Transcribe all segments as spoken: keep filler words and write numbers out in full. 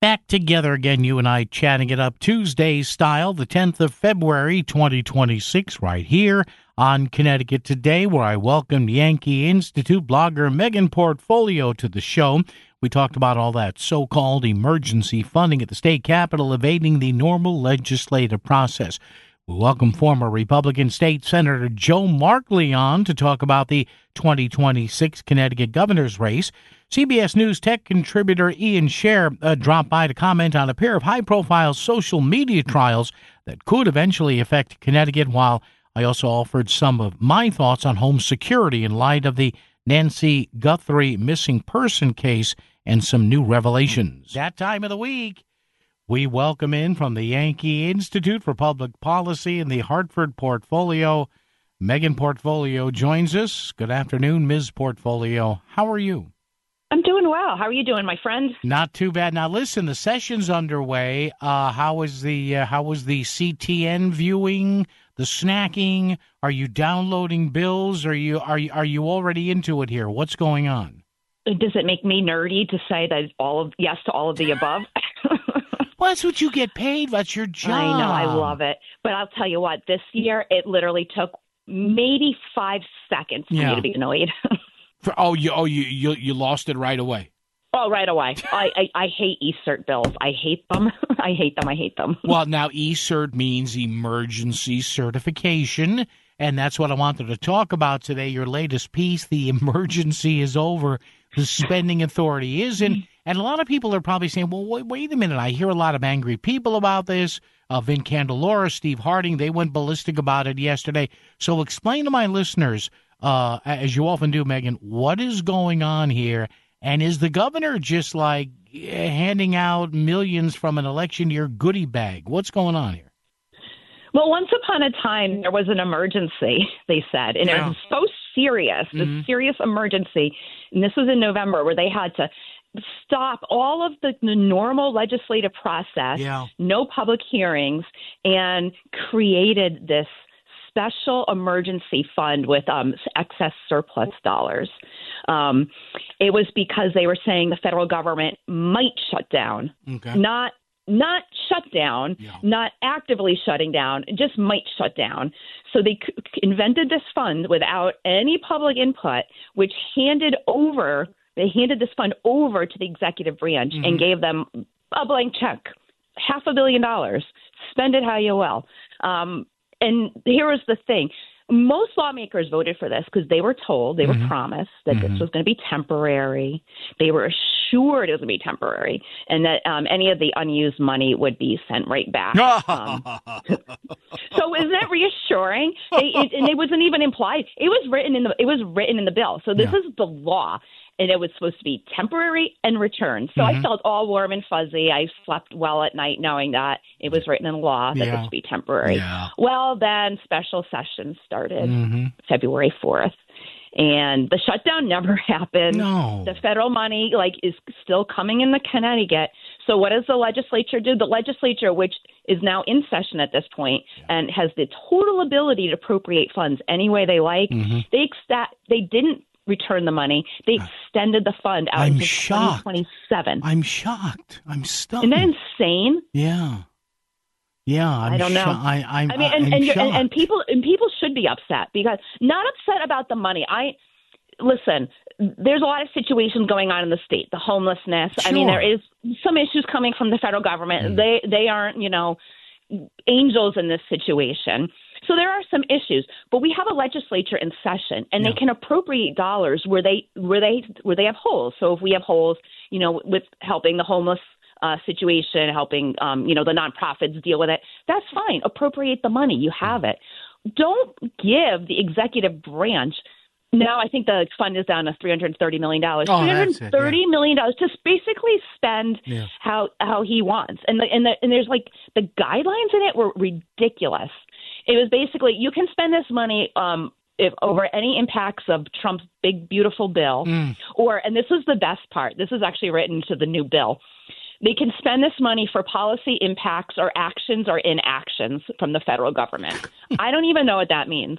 Back together again, you and I chatting it up Tuesday style, the tenth of February, twenty twenty-six, right here on Connecticut Today, where I welcome Yankee Institute blogger Megan Portfolio to the show. We talked about all that so-called emergency funding at the state capitol evading the normal legislative process. We welcome former Republican State Senator Joe Markley on to talk about the twenty twenty-six Connecticut governor's race. C B S News tech contributor Ian Scher uh, dropped by to comment on a pair of high-profile social media trials that could eventually affect Connecticut, while I also offered some of my thoughts on home security in light of the Nancy Guthrie missing person case and some new revelations. That time of the week, we welcome in from the Yankee Institute for Public Policy and the Hartford Portfolio, Megan Portfolio joins us. Good afternoon, Miz Portfolio. How are you? I'm doing well. How are you doing, my friend? Not too bad. Now, listen, the session's underway. Uh, how was the uh, how was the C T N viewing, the snacking? Are you downloading bills? Are you are you are you already into it here? What's going on? Does it make me nerdy to say that all of yes to all of the above? Well, that's what you get paid. That's your job. I know. I love it. But I'll tell you what. This year, it literally took maybe five seconds for yeah. me to be annoyed. For, oh, you oh you, you you lost it right away. Oh, right away. I, I, I hate e-cert bills. I hate them. I hate them. I hate them. Well, now e-cert means emergency certification, and that's what I wanted to talk about today. Your latest piece, the emergency is over, the spending authority isn't. And a lot of people are probably saying, well, wait, wait a minute. I hear a lot of angry people about this. Uh, Vin Candelora, Steve Harding, they went ballistic about it yesterday. So explain to my listeners, uh, as you often do, Megan, what is going on here? And is the governor just like handing out millions from an election year goodie bag? What's going on here? Well, once upon a time, there was an emergency, they said, and yeah. it was so serious, mm-hmm. this serious emergency. And this was in November where they had to stop all of the, the normal legislative process, yeah. no public hearings, and created this special emergency fund with um, excess surplus dollars. Um, it was because they were saying the federal government might shut down, okay. not not shut down, yeah. not actively shutting down, just might shut down. So they c- invented this fund without any public input, which handed over, they handed this fund over to the executive branch mm-hmm. and gave them a blank check, half a billion dollars, spend it how you will. Um, and here was the thing. Most lawmakers voted for this because they were told, they mm-hmm. were promised that mm-hmm. this was going to be temporary. They were assured it was going to be temporary and that um, any of the unused money would be sent right back. um, so isn't that reassuring? They, it, and it wasn't even implied. It was written in the it was written in the bill. So this yeah. is the law. And it was supposed to be temporary and returned. So mm-hmm. I felt all warm and fuzzy. I slept well at night knowing that it was written in law that yeah. this would be temporary. Yeah. Well, then special session started mm-hmm. February fourth. And the shutdown never happened. No. The federal money, like, is still coming into Connecticut. So what does the legislature do? The legislature, which is now in session at this point yeah. and has the total ability to appropriate funds any way they like, mm-hmm. they ex- they didn't return the money. They extended the fund out I'm until shocked. twenty twenty-seven. I'm shocked. I'm stunned. Isn't that insane? Yeah. Yeah, I'm I don't know. Sho- I, I'm, I mean, and, I'm and, shocked. and, and people and people should be upset because not upset about the money. I listen. There's a lot of situations going on in the state. The homelessness. Sure. I mean, there is some issues coming from the federal government. Mm. They they aren't, you know, angels in this situation. So there are some issues, but we have a legislature in session, and yeah. they can appropriate dollars where they where they where they have holes. So if we have holes, you know, with helping the homeless uh, situation, helping um, you know the nonprofits deal with it, that's fine. Appropriate the money, you have it. Don't give the executive branch. Now I think the fund is down to three hundred thirty million dollars. Oh, three hundred thirty million dollars to basically spend yeah. how how he wants, and the, and the, and there's like the guidelines in it were ridiculous. It was basically you can spend this money um, if over any impacts of Trump's big beautiful bill, mm. or and this is the best part. This is actually written to the new bill. They can spend this money for policy impacts or actions or inactions from the federal government. I don't even know what that means.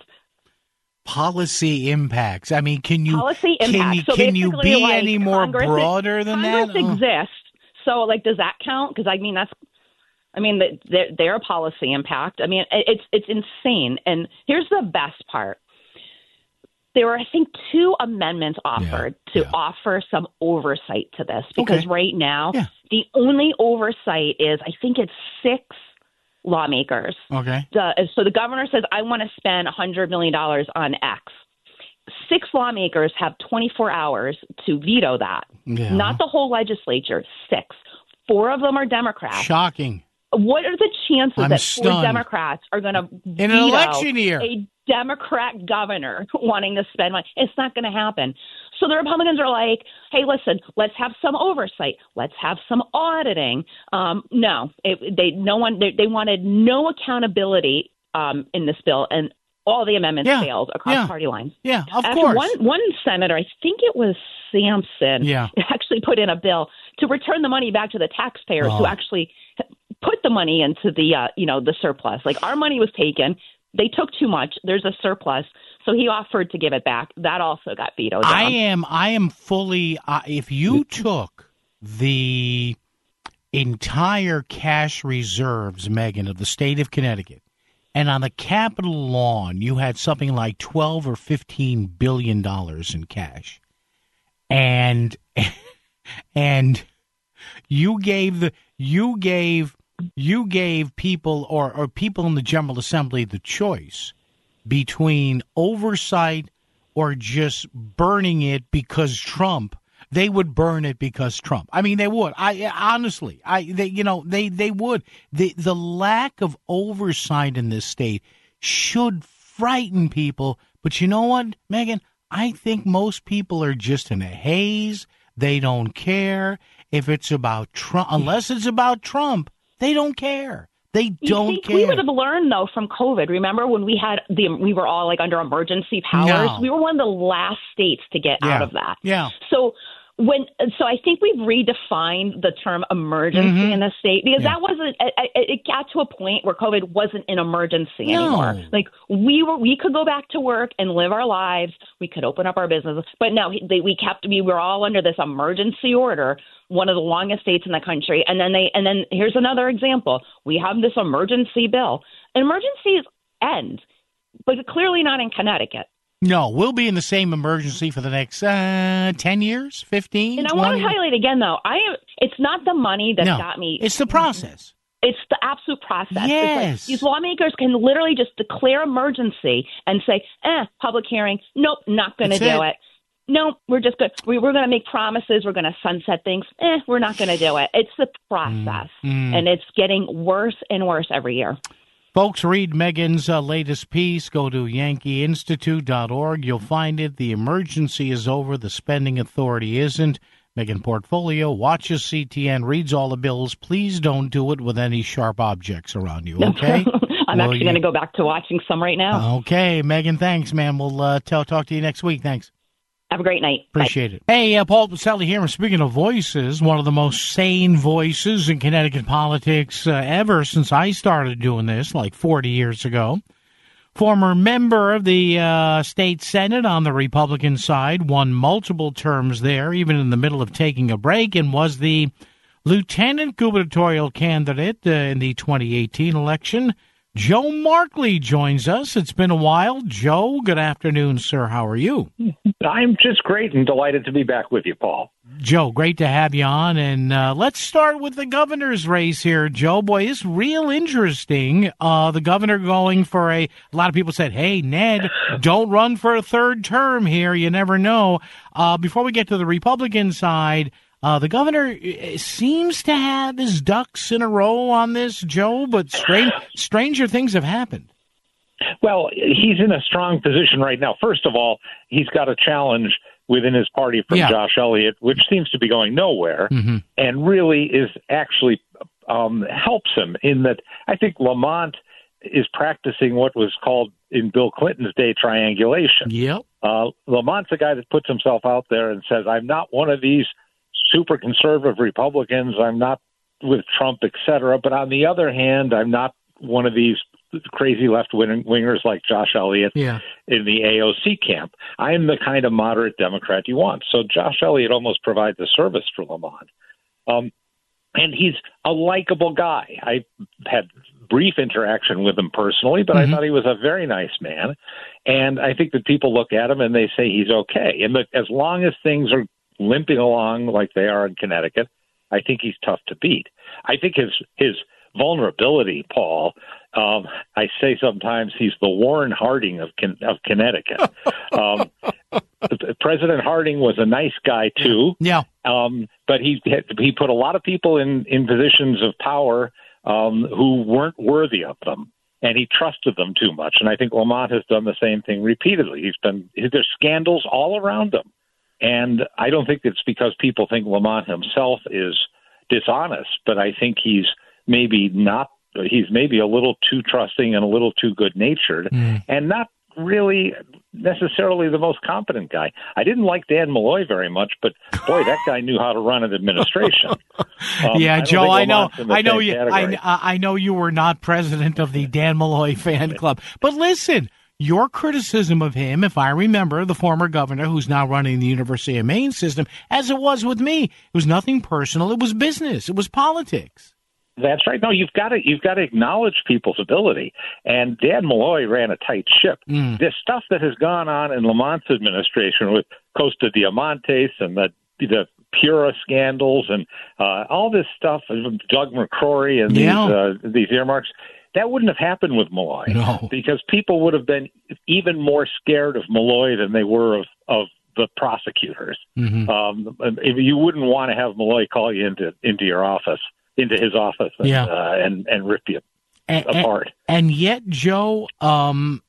Policy impacts. I mean, can you policy can impacts. you, so can you be like any more Congress, broader than Congress that? Congress exists So, like, does that count? Because, I mean, that's, I mean, their, their policy impact. I mean, it's it's insane. And here's the best part. There were, I think, two amendments offered yeah, to yeah. offer some oversight to this. Because okay. right now, yeah. the only oversight is, I think it's six lawmakers. Okay. The, so the governor says, I want to spend one hundred million dollars on X. Six lawmakers have twenty-four hours to veto that. Yeah. Not the whole legislature, six. Four of them are Democrats. Shocking. What are the chances I'm that stunned. four Democrats are going to in an election year a Democrat governor wanting to spend money? It's not going to happen. So the Republicans are like, hey, listen, let's have some oversight. Let's have some auditing. Um, no, it, they no one they, they wanted no accountability um, in this bill, and all the amendments yeah. failed across yeah. party lines. Yeah, of After course. One, one senator, I think it was Sampson, yeah. actually put in a bill to return the money back to the taxpayers oh. who actually put the money into the, uh, you know, the surplus. Like, our money was taken. They took too much. There's a surplus. So he offered to give it back. That also got vetoed down. I am, I am fully, uh, if you took the entire cash reserves, Megan, of the state of Connecticut, and on the Capitol lawn, you had something like twelve or fifteen billion dollars in cash, and and you gave the you gave you gave people or, or people in the General Assembly the choice between oversight or just burning it because Trump. They would burn it because Trump. I mean, they would. I honestly, I they you know they they would. The the lack of oversight in this state should frighten people. But you know what, Megan? I think most people are just in a haze. They don't care if it's about Trump. Unless it's about Trump, they don't care. They don't you see, care. We would have learned, though, from COVID. Remember when we had the we were all like under emergency powers? No. We were one of the last states to get yeah. out of that. Yeah. So when so I think we've redefined the term emergency mm-hmm. in the state, because yeah. that wasn't it, it got to a point where COVID wasn't an emergency no. anymore. Like we were we could go back to work and live our lives. We could open up our businesses. But no, they, we kept we were all under this emergency order, one of the longest states in the country. And then they and then here's another example. We have this emergency bill. Emergencies end, but clearly not in Connecticut. No, we'll be in the same emergency for the next uh, ten years, fifteen, And I twenty. want to highlight again, though, I am, it's not the money that no, got me. It's the process. It's the absolute process. Yes. It's like these lawmakers can literally just declare emergency and say, eh, public hearing. Nope, not going to do it. it. No, we're just good. We, we're going to make promises. We're going to sunset things. Eh, we're not going to do it. It's the process. Mm. And it's getting worse and worse every year. Folks, read Megan's uh, latest piece. Go to yankee institute dot org. You'll find it. The emergency is over. The spending authority isn't. Megan Portfolio watches C T N, reads all the bills. Please don't do it with any sharp objects around you, okay? I'm Will actually you... going to go back to watching some right now. Okay, Megan, thanks, man. We'll uh, tell, talk to you next week. Thanks. Have a great night. Appreciate Bye. it. Hey, uh, Paul Pacelli here. Speaking of voices, one of the most sane voices in Connecticut politics uh, ever since I started doing this like forty years ago. Former member of the uh, state Senate on the Republican side, won multiple terms there, even in the middle of taking a break, and was the lieutenant gubernatorial candidate uh, in the twenty eighteen election. Joe Markley joins us. It's been a while. Joe, good afternoon, sir. How are you? I'm just great and delighted to be back with you, Paul. Joe, great to have you on. And uh, let's start with the governor's race here, Joe. Boy, it's real interesting. Uh, the governor going for a, a lot of people said, hey, Ned, don't run for a third term here. You never know. Uh, before we get to the Republican side, Uh, the governor seems to have his ducks in a row on this, Joe, but strange, stranger things have happened. Well, he's in a strong position right now. First of all, he's got a challenge within his party from yeah. Josh Elliott, which seems to be going nowhere, mm-hmm. and really is actually um, helps him in that I think Lamont is practicing what was called in Bill Clinton's day triangulation. Yep. Uh, Lamont's a guy that puts himself out there and says, I'm not one of these super conservative Republicans. I'm not with Trump, et cetera. But on the other hand, I'm not one of these crazy left-wingers like Josh Elliott yeah. in the A O C camp. I am the kind of moderate Democrat you want. So Josh Elliott almost provides a service for Lamont. Um, and he's a likable guy. I had brief interaction with him personally, but mm-hmm. I thought he was a very nice man. And I think that people look at him and they say he's okay. And look, as long as things are limping along like they are in Connecticut, I think he's tough to beat. I think his his vulnerability, Paul, um, I say sometimes he's the Warren Harding of of Connecticut. um, President Harding was a nice guy too. Yeah. Um, but he he put a lot of people in, in positions of power um, who weren't worthy of them, and he trusted them too much. And I think Lamont has done the same thing repeatedly. He's been there's scandals all around him, and I don't think it's because people think Lamont himself is dishonest, but I think he's maybe not. He's maybe a little too trusting and a little too good-natured, mm. and not really necessarily the most competent guy. I didn't like Dan Malloy very much, but boy, that guy knew how to run an administration. Um, yeah, I Joe, I know, I know you, category. I, I know you were not president of the Dan Malloy fan club, but listen, your criticism of him, if I remember, the former governor who's now running the University of Maine system, as it was with me, it was nothing personal. It was business. It was politics. That's right. No, you've got to you've got to acknowledge people's ability. And Dan Malloy ran a tight ship. Mm. This stuff that has gone on in Lamont's administration with Costa Diamantes and the the Pura scandals and uh, all this stuff, Doug McCrory and yeah. these uh, these earmarks, that wouldn't have happened with Malloy. No. Because people would have been even more scared of Malloy than they were of of the prosecutors. Mm-hmm. Um, you wouldn't want to have Malloy call you into into your office. into his office and, yeah. uh, and, and rip you and, apart. And, and yet, Joe, um,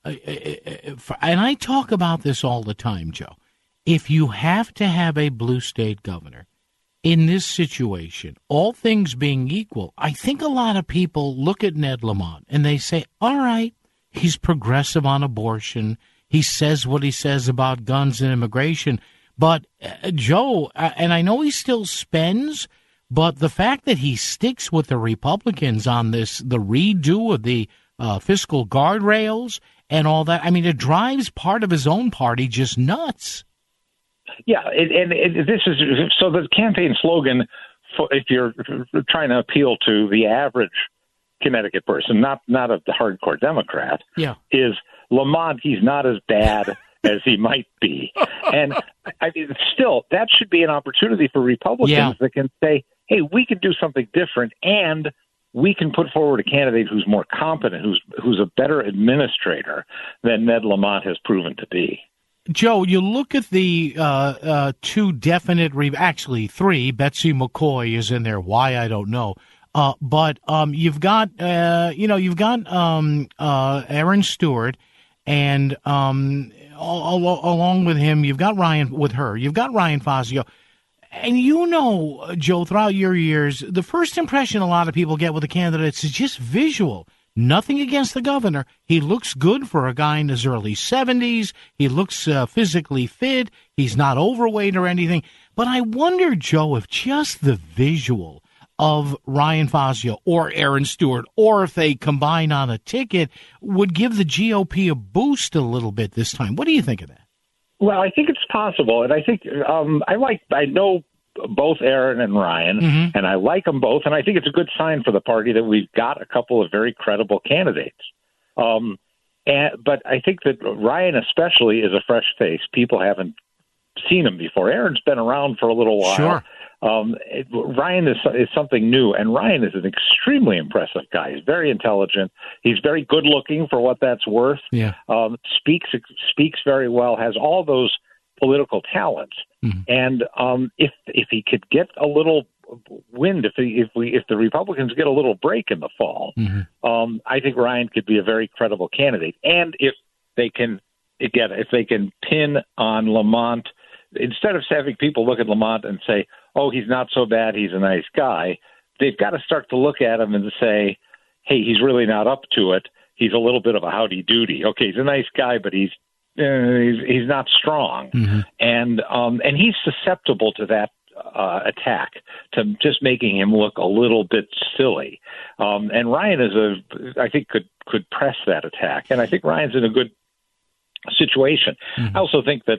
and I talk about this all the time, Joe, if you have to have a blue state governor in this situation, all things being equal, I think a lot of people look at Ned Lamont and they say, all right, he's progressive on abortion. He says what he says about guns and immigration. But, uh, Joe, uh, and I know he still spends, but the fact that he sticks with the Republicans on this, the redo of the uh, fiscal guardrails and all that, I mean, it drives part of his own party just nuts. Yeah, it, and it, this is so the campaign slogan, for, if you're trying to appeal to the average Connecticut person, not not a hardcore Democrat, yeah. is Lamont, he's not as bad as he might be. And I mean, still, that should be an opportunity for Republicans yeah. that can say, hey, we can do something different, and we can put forward a candidate who's more competent, who's who's a better administrator than Ned Lamont has proven to be. Joe, you look at the uh, uh, two definite, re- actually three, Betsy McCoy is in there. Why, I don't know. Uh, but um, you've got, uh, you know, you've got um, uh, Aaron Stewart, and um, al- al- along with him, you've got Ryan, with her, you've got Ryan Fazio. And you know, Joe, throughout your years, the first impression a lot of people get with the candidates is just visual. Nothing against the governor. He looks good for a guy in his early seventies. He looks uh, physically fit. He's not overweight or anything. But I wonder, Joe, if just the visual of Ryan Fazio or Aaron Stewart, or if they combine on a ticket, would give the G O P a boost a little bit this time. What do you think of that? Well, I think it's possible, and I think um, I like. I know both Aaron and Ryan, mm-hmm. and I like them both, and I think it's a good sign for the party that we've got a couple of very credible candidates. Um, and but I think that Ryan especially is a fresh face. People haven't seen him before. Aaron's been around for a little while. Sure. Um, it, Ryan is, is something new, and Ryan is an extremely impressive guy. He's very intelligent. He's very good looking for what that's worth. Yeah. Um, speaks speaks very well. Has all those political talents. Mm-hmm. And um, if if he could get a little wind, if he, if we if the Republicans get a little break in the fall, mm-hmm. um, I think Ryan could be a very credible candidate. And if they can again, if they can pin on Lamont, instead of having people look at Lamont and say, oh, he's not so bad, he's a nice guy, they've got to start to look at him and say, hey, he's really not up to it. He's a little bit of a howdy-doody. Okay, he's a nice guy, but he's uh, he's, he's not strong. Mm-hmm. And um, and he's susceptible to that uh, attack, to just making him look a little bit silly. Um, and Ryan is a, I think, could could press that attack. And I think Ryan's in a good situation. Mm-hmm. I also think that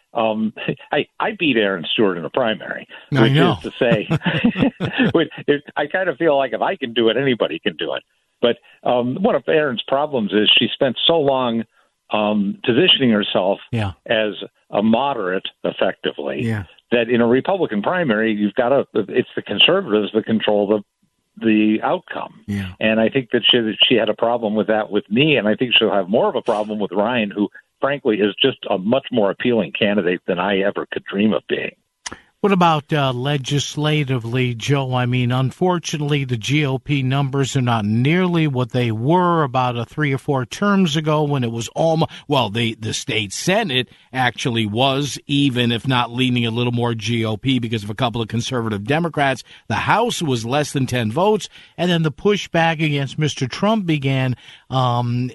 Um, I, I beat Aaron Stewart in a primary, I which know. is to say, which, it, I kind of feel like if I can do it, anybody can do it. But um, one of Aaron's problems is she spent so long um, positioning herself yeah. as a moderate, effectively, yeah. that in a Republican primary, you've got to, it's the conservatives that control the the outcome. Yeah. And I think that she, she had a problem with that with me, and I think she'll have more of a problem with Ryan, who, frankly, is just a much more appealing candidate than I ever could dream of being. What about uh, legislatively, Joe? I mean, unfortunately, the G O P numbers are not nearly what they were about a three or four terms ago when it was almost, well, the, the state Senate actually was, even if not leaning a little more G O P because of a couple of conservative Democrats. The House was less than ten votes, and then the pushback against Mister Trump began. Um,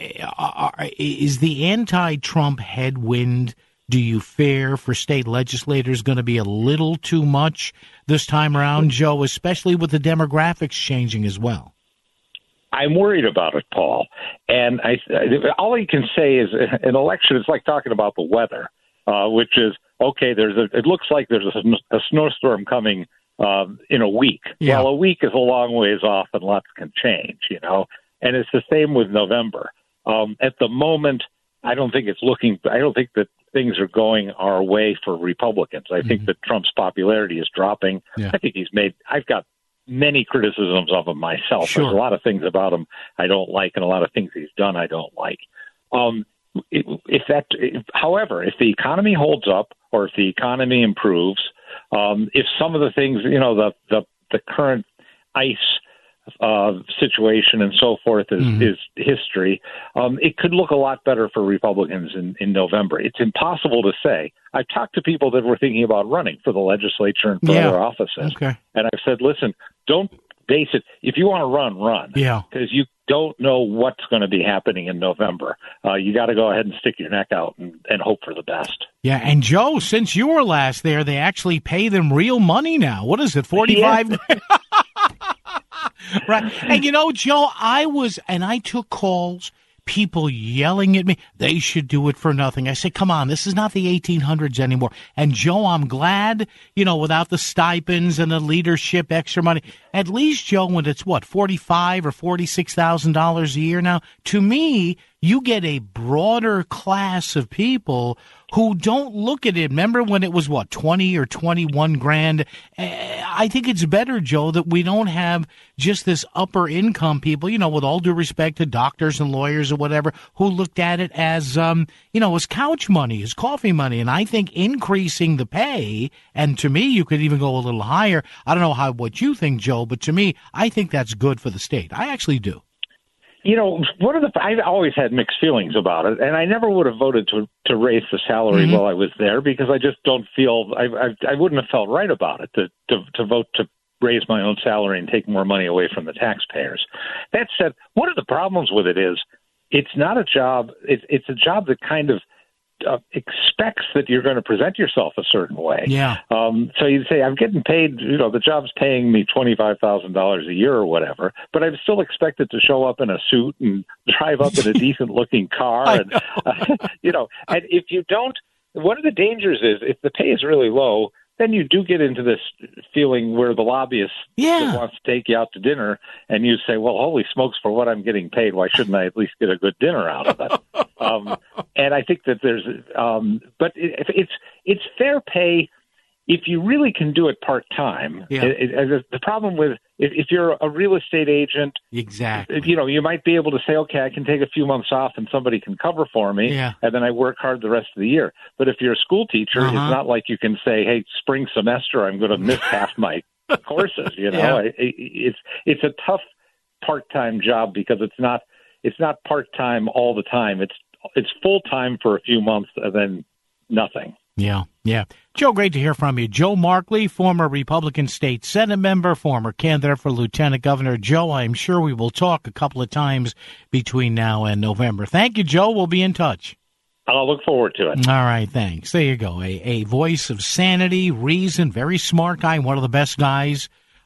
is the anti-Trump headwind, do you fear, for state legislators going to be a little too much this time around, Joe, especially with the demographics changing as well? I'm worried about it, Paul. And I, all I can say is an election is like talking about the weather, uh, which is, okay, there's a, it looks like there's a, a snowstorm coming um, in a week. Yeah. Well, a week is a long ways off and lots can change, you know. And it's the same with November. Um, at the moment, I don't think it's looking, I don't think that things are going our way for Republicans. I mm-hmm. think that Trump's popularity is dropping. Yeah. I think he's made, I've got many criticisms of him myself. Sure. There's a lot of things about him I don't like, and a lot of things he's done I don't like. Um, if, if that, if, however, if the economy holds up, or if the economy improves, um, if some of the things, you know, the the, the current ICE uh, situation and so forth is, mm-hmm. is history, um, it could look a lot better for Republicans in, in November. It's impossible to say. I've talked to people that were thinking about running for the legislature and for yeah. other offices. Okay. And I've said, listen, don't base it. If you want to run, run. Yeah. Because you don't know what's going to be happening in November. Uh, you got to go ahead and stick your neck out and, and hope for the best. Yeah, and Joe, since you were last there, they actually pay them real money now. What is it, forty-five? Yeah. Right. And you know, Joe, I was, and I took calls, people yelling at me, they should do it for nothing. I said, come on, this is not the eighteen hundreds anymore. And Joe, I'm glad, you know, without the stipends and the leadership extra money, at least, Joe, when it's what, forty-five or forty-six thousand dollars a year now, to me, you get a broader class of people who don't look at it. Remember when it was, what, twenty or twenty-one grand? I think it's better, Joe, that we don't have just this upper income people, you know, with all due respect to doctors and lawyers or whatever, who looked at it as, um, you know, as couch money, as coffee money. And I think increasing the pay, and to me, you could even go a little higher. I don't know how what you think, Joe, but to me, I think that's good for the state. I actually do. You know, one of the I've always had mixed feelings about it, and I never would have voted to to raise the salary mm-hmm. while I was there, because I just don't feel I I, I wouldn't have felt right about it to, to to vote to raise my own salary and take more money away from the taxpayers. That said, one of the problems with it is it's not a job. It's it's a job that kind of uh, expects that you're going to present yourself a certain way. Yeah. Um, so you'd say, I'm getting paid, you know, the job's paying me twenty-five thousand dollars a year or whatever, but I'm still expected to show up in a suit and drive up in a decent looking car. And, know. Uh, you know, and if you don't, one of the dangers is if the pay is really low, then you do get into this feeling where the lobbyist yeah. wants to take you out to dinner, and you say, well, holy smokes, for what I'm getting paid, why shouldn't I at least get a good dinner out of it? um, and I think that there's um, – but it, it's it's fair pay if you really can do it part-time. Yeah. It, it, the problem with if, if you're a real estate agent, exactly, you know, you might be able to say, okay, I can take a few months off and somebody can cover for me, yeah. and then I work hard the rest of the year. But if you're a school teacher, uh-huh. it's not like you can say, hey, spring semester, I'm going to miss half my courses. You know, yeah. it, it, it's it's a tough part-time job because it's not it's not part-time all the time. It's it's full-time for a few months and then nothing. Yeah, yeah. Joe, great to hear from you. Joe Markley, former Republican State Senate member, former candidate for Lieutenant Governor. Joe, I'm sure we will talk a couple of times between now and November. Thank you, Joe. We'll be in touch. I'll look forward to it. All right, thanks. There you go. A, a voice of sanity, reason, very smart guy, one of the best guys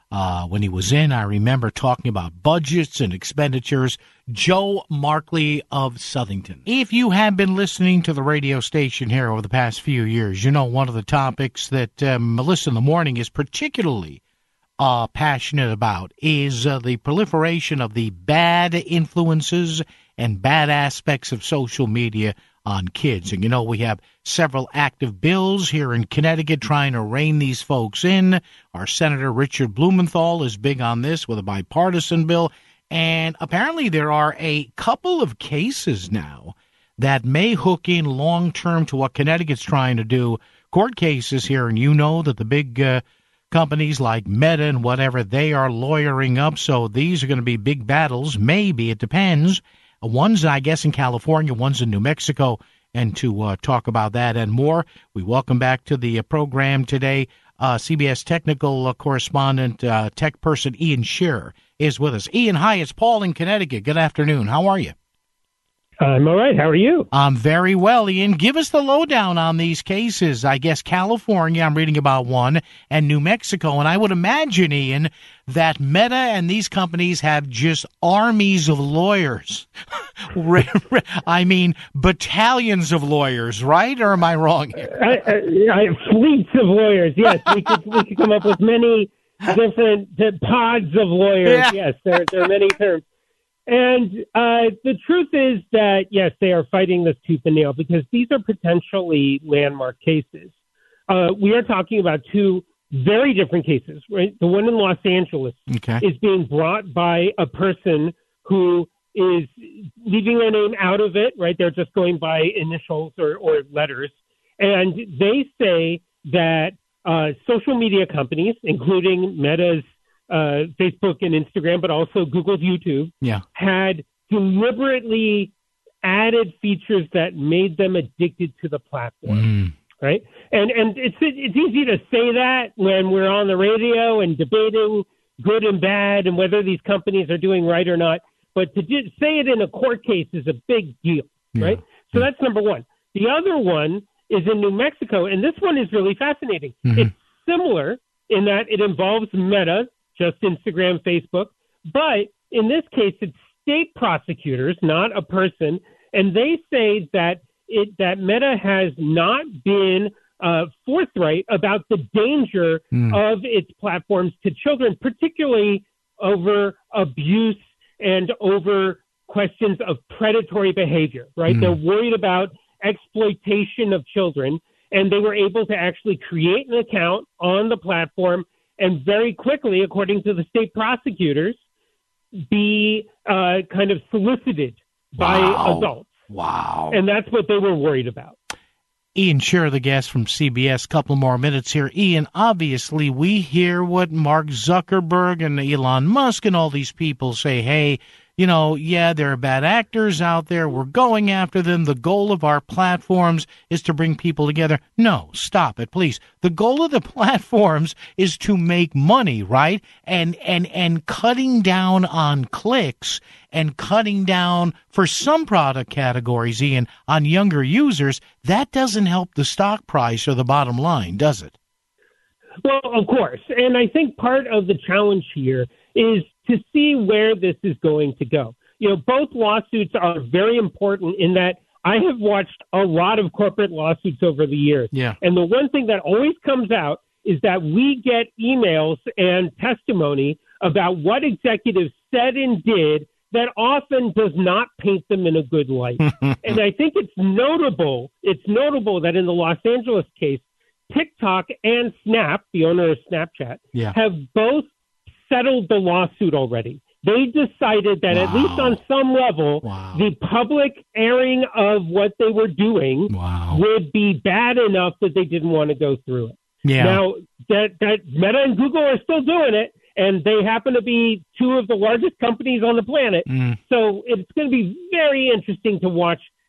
Uh, when he was in, I remember talking about budgets and expenditures. Joe Markley of Southington. If you have been listening to the radio station here over the past few years, you know one of the topics that um, Melissa in the Morning is particularly uh, passionate about is uh, the proliferation of the bad influences and bad aspects of social media on kids. And, you know, we have several active bills here in Connecticut trying to rein these folks in. Our Senator Richard Blumenthal is big on this with a bipartisan bill. And apparently there are a couple of cases now that may hook in long-term to what Connecticut's trying to do. Court cases here, and you know that the big uh, companies like Meta and whatever, they are lawyering up. So these are going to be big battles. Maybe, it depends. One's, I guess, in California, one's in New Mexico. And to uh, talk about that and more, we welcome back to the uh, program today uh, C B S technical uh, correspondent, uh, tech person Ian Sherr is with us. Ian, hi, it's Paul in Connecticut. Good afternoon. How are you? I'm all right. How are you? I'm very well, Ian. Give us the lowdown on these cases. I guess California, I'm reading about one, and New Mexico. And I would imagine, Ian, that Meta and these companies have just armies of lawyers. I mean, battalions of lawyers, right? Or am I wrong here? I, I, I, fleets of lawyers, yes. We could, we could come up with many different uh, pods of lawyers. Yeah. Yes, there, there are many terms. And uh, the truth is that, yes, they are fighting this tooth and nail because these are potentially landmark cases. Uh, we are talking about two very different cases, right? The one in Los Angeles okay. is being brought by a person who is leaving their name out of it, right? They're just going by initials or, or letters. And they say that uh, social media companies, including Meta's Uh, Facebook and Instagram, but also Google's YouTube, yeah. had deliberately added features that made them addicted to the platform, mm. right? And and it's it's easy to say that when we're on the radio and debating good and bad and whether these companies are doing right or not, but to just say it in a court case is a big deal, yeah. right? So that's number one. The other one is in New Mexico, and this one is really fascinating. Mm-hmm. It's similar in that it involves Meta, just Instagram, Facebook. But in this case, it's state prosecutors, not a person. And they say that it that Meta has not been uh, forthright about the danger mm. of its platforms to children, particularly over abuse and over questions of predatory behavior, right? Mm. They're worried about exploitation of children. And they were able to actually create an account on the platform and very quickly, according to the state prosecutors, be uh, kind of solicited wow. by adults. Wow. And that's what they were worried about. Ian Sherr, the guest from C B S. Couple more minutes here. Ian, obviously we hear what Mark Zuckerberg and Elon Musk and all these people say, hey, you know, yeah, there are bad actors out there. We're going after them. The goal of our platforms is to bring people together. No, stop it, please. The goal of the platforms is to make money, right? And and and cutting down on clicks and cutting down for some product categories, Ian, on younger users, that doesn't help the stock price or the bottom line, does it? Well, of course. And I think part of the challenge here is to see where this is going to go. You know, both lawsuits are very important in that I have watched a lot of corporate lawsuits over the years. Yeah. And the one thing that always comes out is that we get emails and testimony about what executives said and did that often does not paint them in a good light. And I think it's notable, it's notable that in the Los Angeles case, TikTok and Snap, the owner of Snapchat, yeah. have both settled the lawsuit already. They decided that wow. at least on some level, wow. the public airing of what they were doing wow. would be bad enough that they didn't want to go through it. Yeah. Now, that, that Meta and Google are still doing it, and they happen to be two of the largest companies on the planet. Mm. So it's going to be very interesting to watch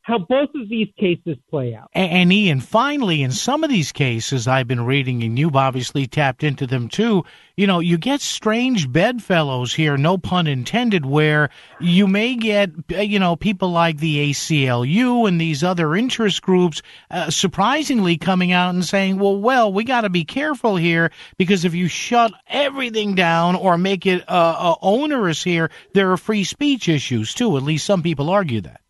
how both of these cases play out. And, and Ian, finally, in some of these cases I've been reading, and you've obviously tapped into them too, you know, you get strange bedfellows here, no pun intended, where you may get, you know, people like the A C L U and these other interest groups uh, surprisingly coming out and saying, well, well, we got to be careful here, because if you shut everything down or make it uh, uh, onerous here, there are free speech issues too. At least some people argue that.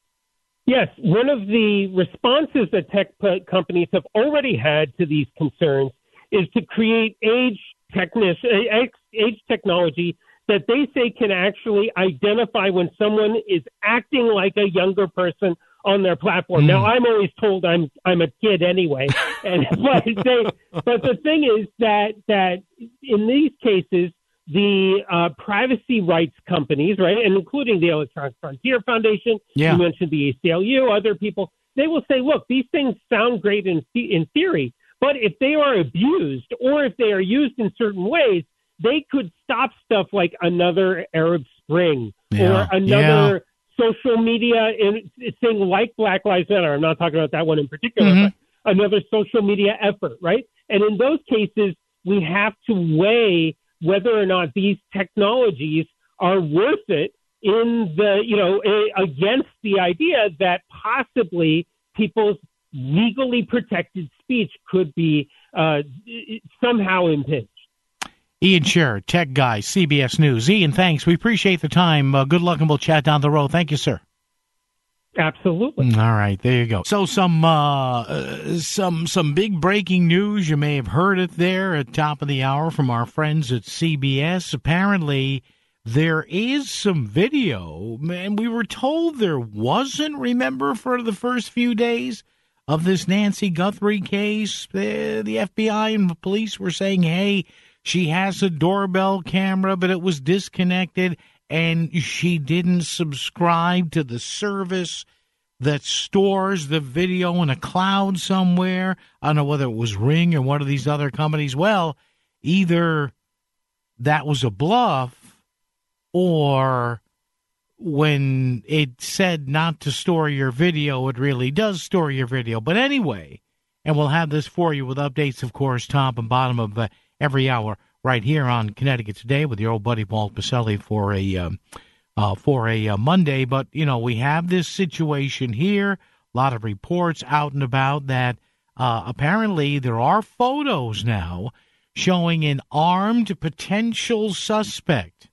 Yes, one of the responses that tech p- companies have already had to these concerns is to create age, technis- age technology that they say can actually identify when someone is acting like a younger person on their platform. Mm. Now, I'm always told I'm I'm a kid anyway, and but they, but the thing is that that in these cases, the uh, privacy rights companies, right, and including the Electronic Frontier Foundation, yeah. you mentioned the A C L U, other people, they will say, look, these things sound great in in theory, but if they are abused or if they are used in certain ways, they could stop stuff like another Arab Spring yeah. or another yeah. social media in, thing like Black Lives Matter. I'm not talking about that one in particular, mm-hmm. but another social media effort, right? And in those cases, we have to weigh whether or not these technologies are worth it in the, you know, a, against the idea that possibly people's legally protected speech could be uh, somehow impinged. Ian Sherr, tech guy, C B S News. Ian, thanks. We appreciate the time. Uh, good luck, and we'll chat down the road. Thank you, sir. Absolutely. All right, there you go. So some uh, uh, some some big breaking news. You may have heard it there at top of the hour from our friends at C B S. Apparently, there is some video, and we were told there wasn't, remember, for the first few days of this Nancy Guthrie case. The, the F B I and the police were saying, hey, she has a doorbell camera, but it was disconnected, and she didn't subscribe to the service that stores the video in a cloud somewhere. I don't know whether it was Ring or one of these other companies. Well, either that was a bluff, or when it said not to store your video, it really does store your video. But anyway, and we'll have this for you with updates, of course, top and bottom of uh, every hour right here on Connecticut Today with your old buddy Paul Pacelli for a um, uh, for a uh, Monday. But, you know, we have this situation here, a lot of reports out and about that uh, apparently there are photos now showing an armed potential suspect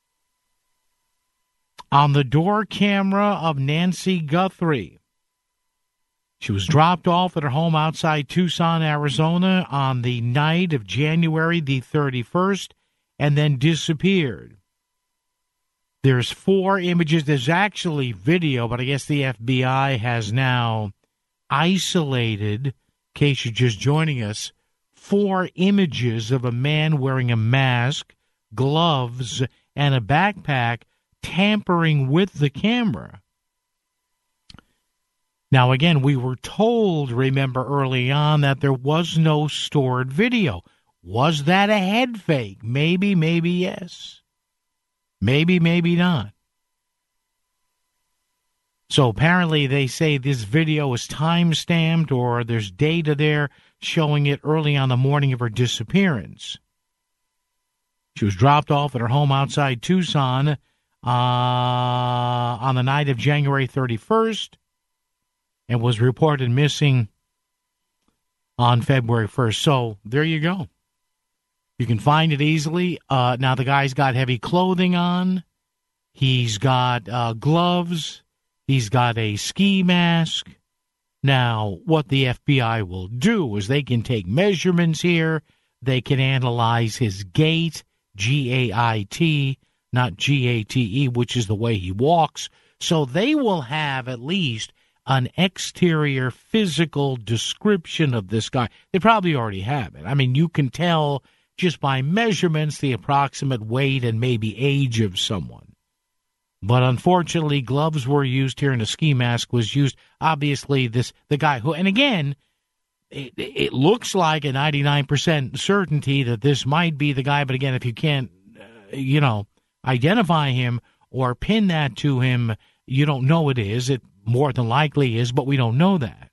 on the door camera of Nancy Guthrie. She was dropped off at her home outside Tucson, Arizona on the night of January the thirty-first and then disappeared. There's four images. There's actually video, but I guess the F B I has now isolated, in case you're just joining us, four images of a man wearing a mask, gloves, and a backpack tampering with the camera. Now, again, we were told, remember early on, that there was no stored video. Was that a head fake? Maybe, maybe yes. Maybe, maybe not. So apparently they say this video is time-stamped, or there's data there showing it early on the morning of her disappearance. She was dropped off at her home outside Tucson uh, on the night of January thirty-first. And was reported missing on February first. So there you go. You can find it easily. Uh, now, the guy's got heavy clothing on. He's got uh, gloves. He's got a ski mask. Now, what the F B I will do is they can take measurements here. They can analyze his gait, G A I T, not G A T E, which is the way he walks. So they will have at least an exterior physical description of this guy. They probably already have it. I mean, you can tell just by measurements the approximate weight and maybe age of someone. But unfortunately, gloves were used here and a ski mask was used. Obviously, this the guy who, and again, it, it looks like a ninety-nine percent certainty that this might be the guy. But again, if you can't, uh, you know, identify him or pin that to him, you don't know it is. It more than likely is, but we don't know that.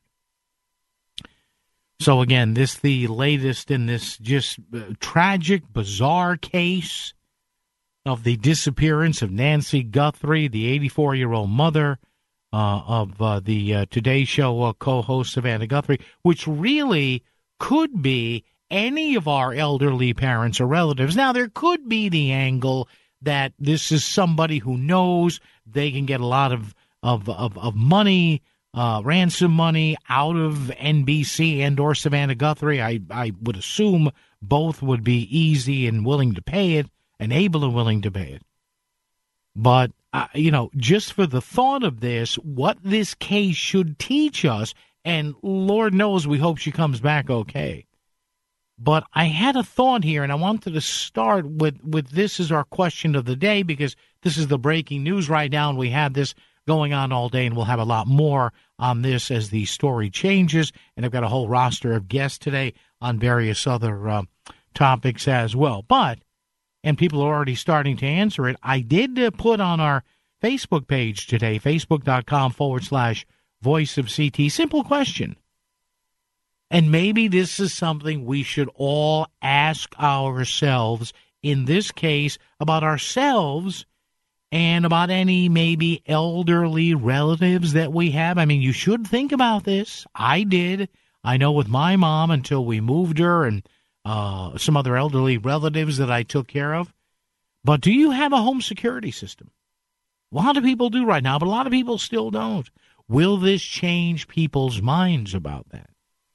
So, again, this the latest in this just uh, tragic, bizarre case of the disappearance of Nancy Guthrie, the eighty-four-year-old mother uh, of uh, the uh, Today Show uh, co-host Savannah Guthrie, which really could be any of our elderly parents or relatives. Now, there could be the angle that this is somebody who knows they can get a lot of of of, of money, uh, ransom money out of N B C and or Savannah Guthrie. I, I would assume both would be easy and willing to pay it, and able and willing to pay it. But, uh, you know, just for the thought of this, what this case should teach us, and Lord knows we hope she comes back okay. But I had a thought here, and I wanted to start with, with this as our question of the day, because this is the breaking news right now, and we have this going on all day, and we'll have a lot more on this as the story changes. And I've got a whole roster of guests today on various other uh, topics as well. But, and people are already starting to answer it, I did uh, put on our Facebook page today, facebook.com forward slash voice of CT, simple question. And maybe this is something we should all ask ourselves, in this case, about ourselves and about any maybe elderly relatives that we have. I mean, you should think about this. I did. I know with my mom until we moved her, and uh, some other elderly relatives that I took care of. But do you have a home security system? A lot of people do right now, but a lot of people still don't. Will this change people's minds about that?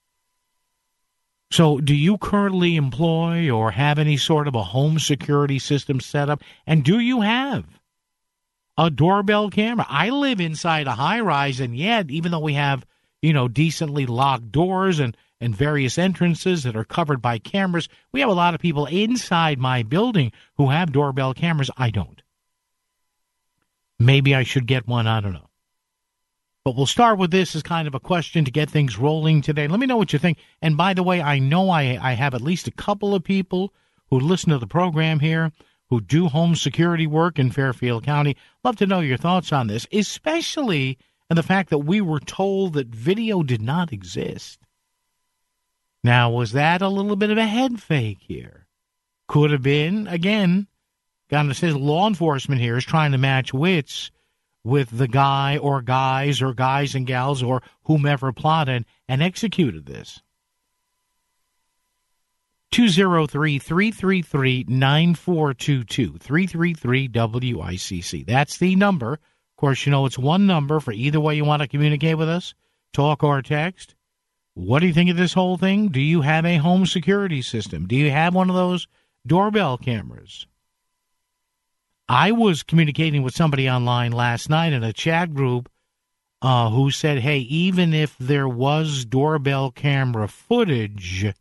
So do you currently employ or have any sort of a home security system set up? And do you have a doorbell camera? I live inside a high-rise, and yet, even though we have, you know, decently locked doors and, and various entrances that are covered by cameras, we have a lot of people inside my building who have doorbell cameras. I don't. Maybe I should get one. I don't know. But we'll start with this as kind of a question to get things rolling today. Let me know what you think. And by the way, I know I, I have at least a couple of people who listen to the program here who do home security work in Fairfield County. Love to know your thoughts on this, especially in the fact that we were told that video did not exist. Now, was that a little bit of a head fake here? Could have been. Again, kind of says law enforcement here is trying to match wits with the guy or guys or guys and gals or whomever plotted and executed this. two oh three, three three three, nine four two two, three three three W I C C. That's the number. Of course, you know it's one number for either way you want to communicate with us, talk or text. What do you think of this whole thing? Do you have a home security system? Do you have one of those doorbell cameras? I was communicating with somebody online last night in a chat group uh, who said, hey, even if there was doorbell camera footage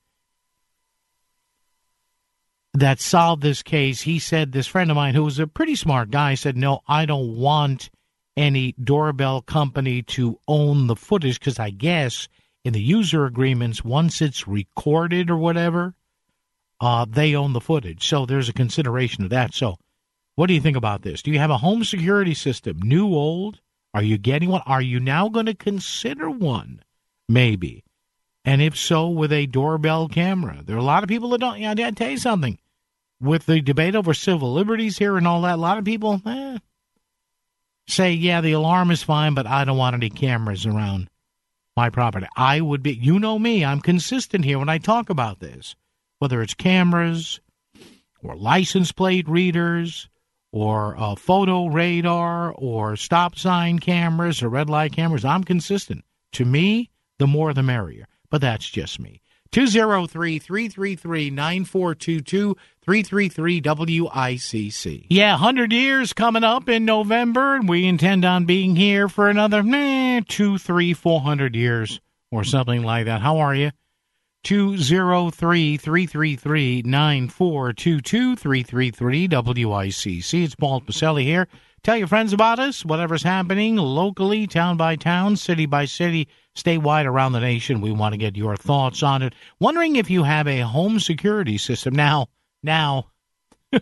that solved this case, he said, this friend of mine who was a pretty smart guy said, no, I don't want any doorbell company to own the footage because I guess in the user agreements, once it's recorded or whatever, uh, they own the footage. So there's a consideration of that. So what do you think about this? Do you have a home security system, new, old? Are you getting one? Are you now going to consider one? Maybe. And if so, with a doorbell camera. There are a lot of people that don't. Yeah, I tell you something. With the debate over civil liberties here and all that, a lot of people eh, say, yeah, the alarm is fine, but I don't want any cameras around my property. I would be, you know me, I'm consistent here when I talk about this. Whether it's cameras or license plate readers, or uh, photo radar, or stop sign cameras, or red light cameras. I'm consistent. To me, the more the merrier. But that's just me. two oh three, three three three, nine four two two, three three three W I C C. Yeah, one hundred years coming up in November, and we intend on being here for another eh, two, three, four hundred years, or something like that. How are you? two oh three, three three three, nine four two two, three three three W I C C. It's Paul Pacelli here. Tell your friends about us, whatever's happening locally, town by town, city by city, statewide, around the nation. We want to get your thoughts on it. Wondering if you have a home security system. Now, now,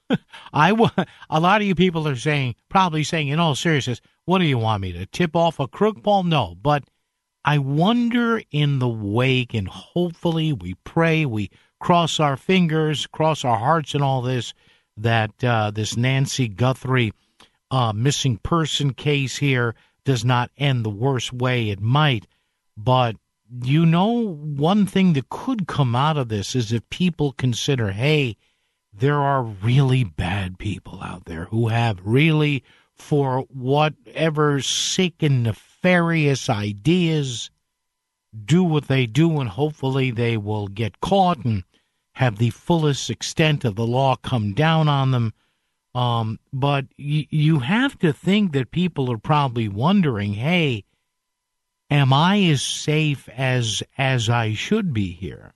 I w- a lot of you people are saying, probably saying in all seriousness, what do you want me to tip off a crook, Paul? No, but I wonder in the wake, and hopefully we pray, we cross our fingers, cross our hearts and all this, that uh, this Nancy Guthrie uh, missing person case here does not end the worst way it might. But you know, one thing that could come out of this is if people consider, hey, there are really bad people out there who have really, for whatever sick and nefarious ideas, do what they do, and hopefully they will get caught and have the fullest extent of the law come down on them. Um, but y- you have to think that people are probably wondering, hey, am I as safe as as I should be here?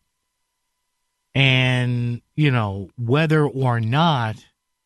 And, you know, whether or not,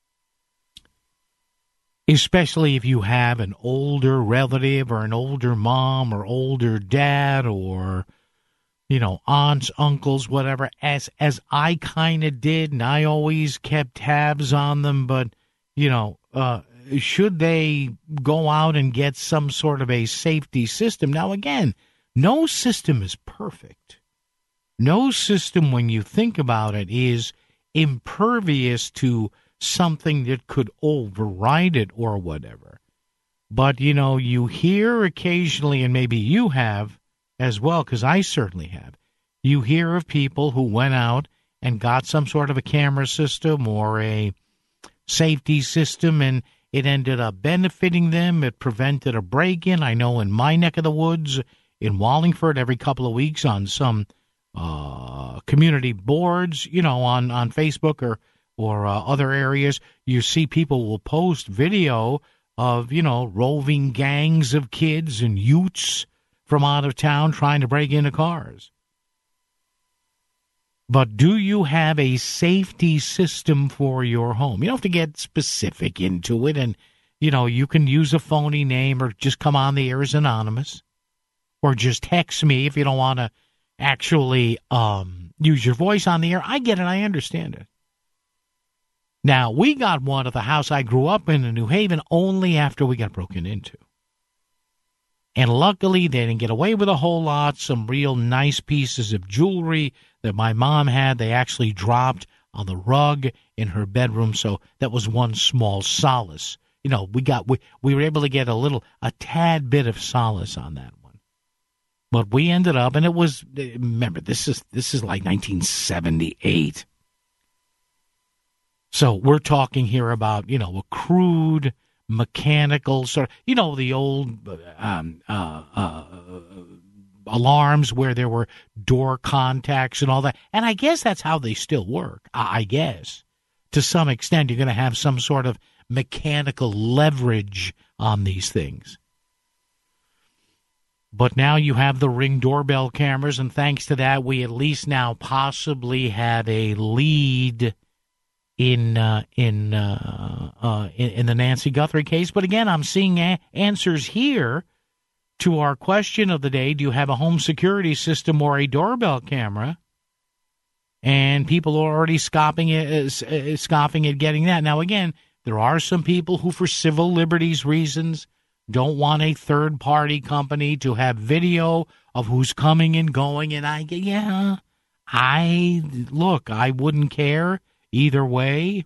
especially if you have an older relative or an older mom or older dad or, you know, aunts, uncles, whatever, as as I kind of did, and I always kept tabs on them, but, you know, uh, should they go out and get some sort of a safety system? Now, again, no system is perfect. No system, when you think about it, is impervious to something that could override it or whatever. But, you know, you hear occasionally, and maybe you have as well, because I certainly have, you hear of people who went out and got some sort of a camera system or a safety system, and it ended up benefiting them. It prevented a break-in. I know in my neck of the woods, in Wallingford, every couple of weeks on some uh, community boards, you know, on, on Facebook or, or uh, other areas, you see people will post video of, you know, roving gangs of kids and youths from out of town trying to break into cars. But do you have a safety system for your home? You don't have to get specific into it, and, you know, you can use a phony name or just come on the air as anonymous, or just text me if you don't want to actually um, use your voice on the air. I get it. I understand it. Now, we got one at the house I grew up in in New Haven only after we got broken into. And luckily, they didn't get away with a whole lot. Some real nice pieces of jewelry that my mom had, they actually dropped on the rug in her bedroom. So that was one small solace. You know, we got we, we were able to get a little, a tad bit of solace on that one. But we ended up, and it was, remember, this is this is like nineteen seventy-eight. So we're talking here about, you know, a crude mechanical sort of, you know, the old um, uh, uh, alarms where there were door contacts and all that. And I guess that's how they still work, I guess. To some extent, you're going to have some sort of mechanical leverage on these things. But now you have the Ring doorbell cameras, and thanks to that, we at least now possibly have a lead in uh, in, uh, uh, in in the Nancy Guthrie case. But again, I'm seeing a- answers here to our question of the day: do you have a home security system or a doorbell camera? And people are already scoffing at, uh, scoffing at getting that. Now, again, there are some people who, for civil liberties reasons, don't want a third-party company to have video of who's coming and going. And I, yeah, I look, I wouldn't care either way,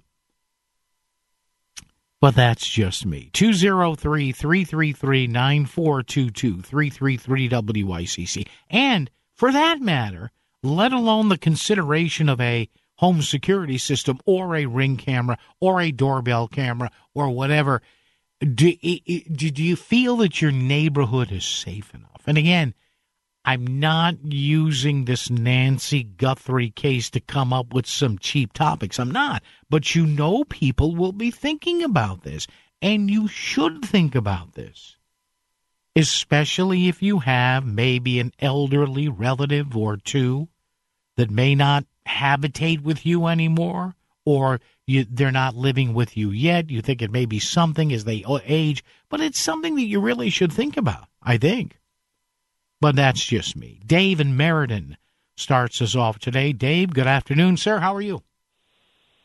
but that's just me. two oh three, three three three, nine four two two, three three three W I C C. And for that matter, let alone the consideration of a home security system or a Ring camera or a doorbell camera or whatever, do, do you feel that your neighborhood is safe enough? And again, I'm not using this Nancy Guthrie case to come up with some cheap topics. I'm not. But you know people will be thinking about this, and you should think about this, especially if you have maybe an elderly relative or two that may not habitate with you anymore, or you, they're not living with you yet. You think it may be something as they age, but it's something that you really should think about, I think. But that's just me. Dave in Meriden starts us off today. Dave, good afternoon, sir. How are you?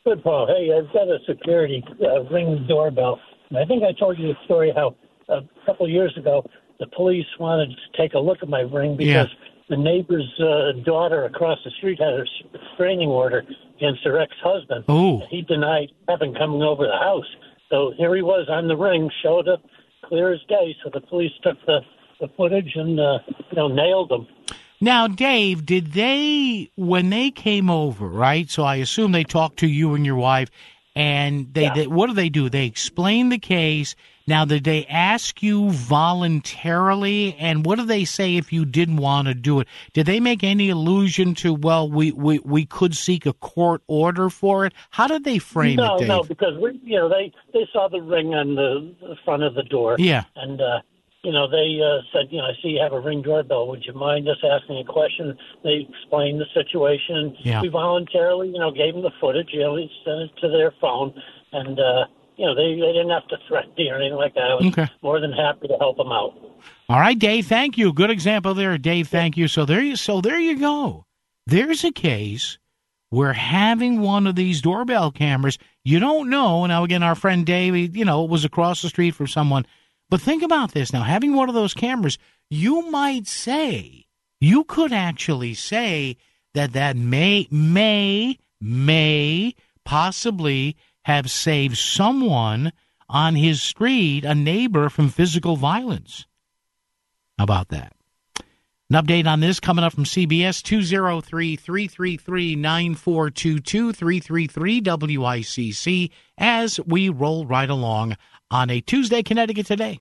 Good, Paul. Hey, I've got a security uh, Ring doorbell. And I think I told you the story how a couple of years ago the police wanted to take a look at my Ring because yeah. the neighbor's uh, daughter across the street had a restraining order against her ex-husband. Oh. He denied having coming over the house. So here he was on the Ring, showed up clear as day. So the police took the, the footage and, uh, you know, nailed him. Now, Dave, did they, when they came over, right? So I assume they talked to you and your wife, and they, yeah. they what do they do? They explain the case. Now, did they ask you voluntarily, and what do they say if you didn't want to do it? Did they make any allusion to, well, we, we, we could seek a court order for it? How did they frame no, it, Dave? No, because, we, you know, they, they saw the Ring on the, the front of the door. Yeah. And, uh, you know, they uh, said, you know, I see you have a Ring doorbell. Would you mind us asking a question? They explained the situation. Yeah. We voluntarily, you know, gave them the footage. You know, we sent it to their phone. And, uh, you know, they, they didn't have to threaten me or anything like that. I was okay. more than happy to help them out. All right, Dave, thank you. Good example there, Dave, thank you. So there you, so there you go. There's a case where having one of these doorbell cameras, you don't know. Now, again, our friend Dave, you know, was across the street from someone. But think about this now. Having one of those cameras, you might say, you could actually say that that may, may, may possibly have saved someone on his street, a neighbor, from physical violence. How about that? An update on this coming up from C B S, two oh three, three three three, nine four two two, three three three W I C C, as we roll right along on a Tuesday, Connecticut Today.